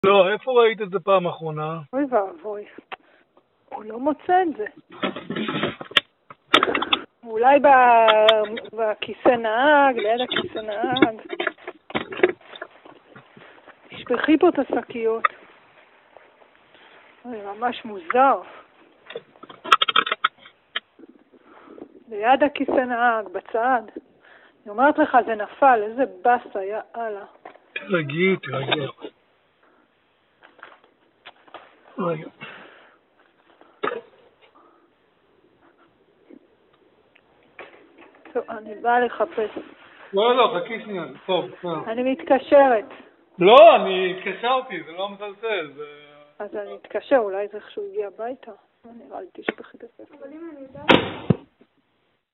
לא, איפה ראית את זה פעם אחרונה? אוי ואבוי, הוא לא מוצא את זה. אולי בכיסא נהג, ליד הכיסא נהג. תשפכי פה את השקיות. זה ממש מוזר. ליד הכיסא נהג, בצד. אני אומרת לך, זה נפל, איזה בסה, יאללה. תרגי. רגע. טוב, אני באה לחפש. לא, חכי שנייה, טוב. אני מתקשרת. לא, אני התקשרתי, זה לא מזלזל, זה... אז אני אתקשר, אולי זה איך שהוא הגיע הביתה. נראה לי תשפכי את זה. אבל אם אני יודעת...